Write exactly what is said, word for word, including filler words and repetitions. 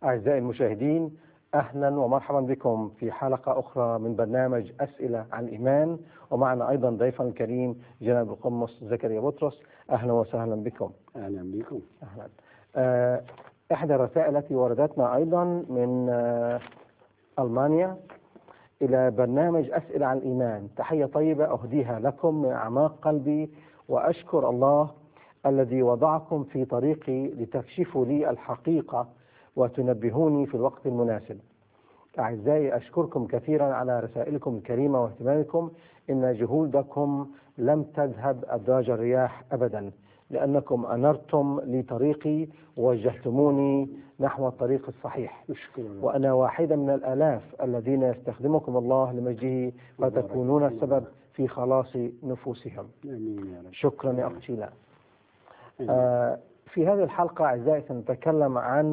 أعزائي المشاهدين، أهلا ومرحبا بكم في حلقة أخرى من برنامج أسئلة عن الإيمان، ومعنا أيضا ضيفنا الكريم جناب القمص زكريا بطرس. أهلا وسهلا بكم. أهلا بكم. أهلا. آه، إحدى الرسائل التي وردتنا أيضا من آه، ألمانيا إلى برنامج أسئلة عن الإيمان، تحية طيبة أهديها لكم من أعماق قلبي، وأشكر الله الذي وضعكم في طريقي لتكشفوا لي الحقيقة وتنبهوني في الوقت المناسب. أعزائي، أشكركم كثيرا على رسائلكم الكريمة واهتمامكم. إن جهودكم لم تذهب أدراج الرياح أبدا، لأنكم أنرتم لي طريقي ووجهتموني نحو الطريق الصحيح. وأنا واحدة من الآلاف الذين يستخدمكم الله لمجده، فتكونون السبب في خلاص نفوسهم. شكرا يا أخت شيلا. آه في هذه الحلقة أعزائي سنتكلم عن